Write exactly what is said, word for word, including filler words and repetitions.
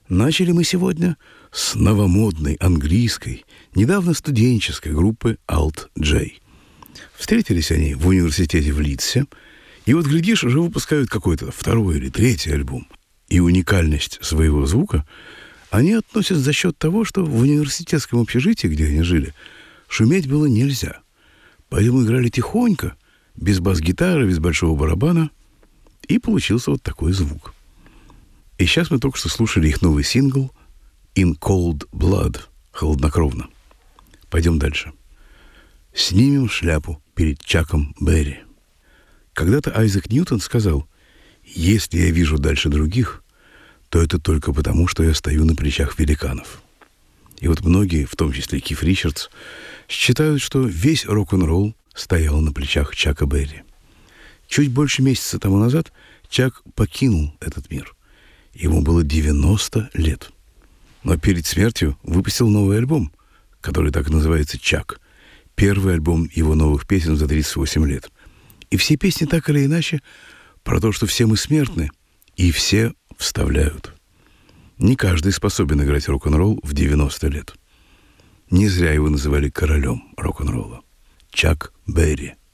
Начали мы сегодня с новомодной английской, недавно студенческой группы Alt J. Встретились они в университете в Лидсе, и вот, глядишь, уже выпускают какой-то второй или третий альбом. И уникальность своего звука они относят за счет того, что в университетском общежитии, где они жили, шуметь было нельзя. Поэтому играли тихонько, без бас-гитары, без большого барабана, и получился вот такой звук. И сейчас мы только что слушали их новый сингл «In Cold Blood» — «Холоднокровно». Пойдем дальше. Снимем шляпу перед Чаком Берри. Когда-то Айзек Ньютон сказал: «Если я вижу дальше других, то это только потому, что я стою на плечах великанов». И вот многие, в том числе Киф Ричардс, считают, что весь рок-н-ролл стоял на плечах Чака Берри. Чуть больше месяца тому назад Чак покинул этот мир. Ему было девяносто лет. Но перед смертью выпустил новый альбом, который так и называется «Чак». Первый альбом его новых песен за тридцать восемь лет. И все песни так или иначе про то, что все мы смертны, и все вставляют. Не каждый способен играть рок-н-ролл в девяносто лет. Не зря его называли королем рок-н-ролла. Чак Берри.